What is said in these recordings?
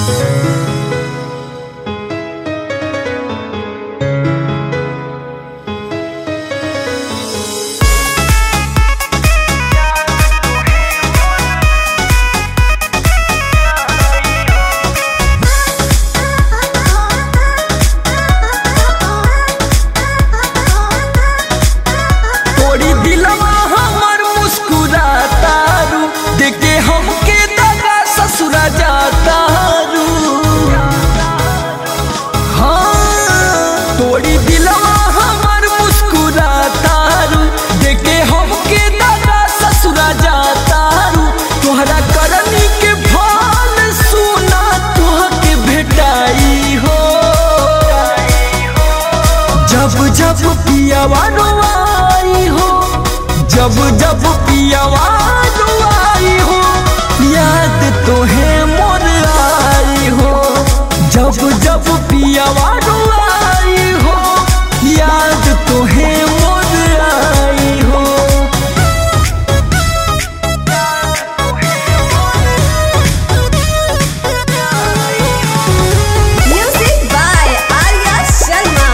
जब पियावा रोआई हो, जब जब पियावा रोआई हो, याद तो है मोर आई हो। जब जब पियावा रोआई हो, याद तो है मोर आई हो। Music by Arya Sharma।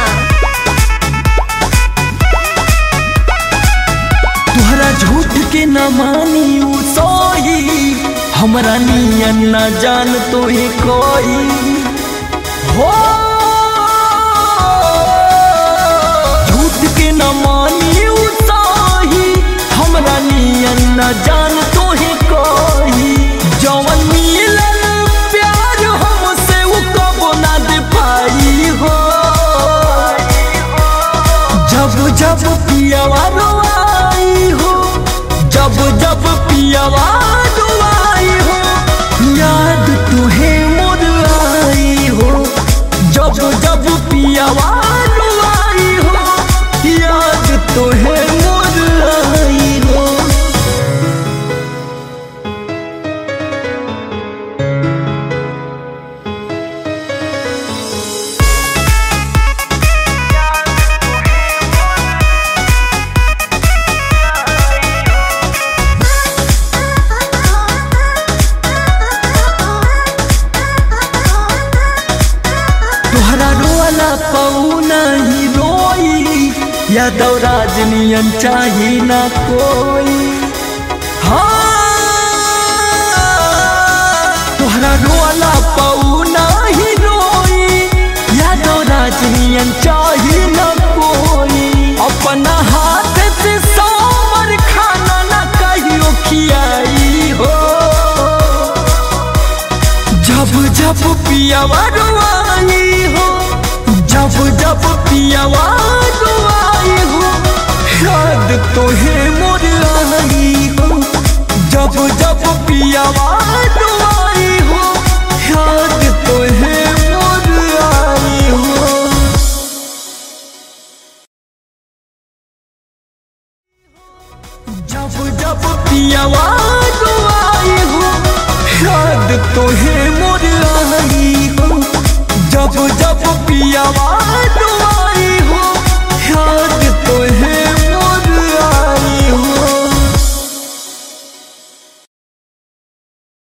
तुहरा झूठ के न मानी उ सोई, हमरा नियन न जान तो ही कोई हो। झूठ के न मानी उ सोई, हमरा नियन न जान तो ही कोई। जवन मिलन प्यार हमसे उ कबो ना दे पाई हो। जब जब पियावा रोआई हो, जब जब पियावा रोआई हो, याद तुहे मोर आई हो। जब जब पियावा रोआई हो, याद तुहे मोर आई हो। तोहरा रोला पौना ही रोई, यादव राजनियन चाही ना कोई। हाँ, तोहरा रोला पौना ही रोई, यादव राजनियन चाही ना कोई। अपना हाथ से सोमर खाना ना कहियो खियाई हो। जब जब पियावा रोआई हो, जब जब पियावा रोआई हो, याद तोहे मोर आई हो। जब जब पियावा रोआई हो, याद तोहे मोर आई हो। जब जब पियावा रोआई हो, याद तोहे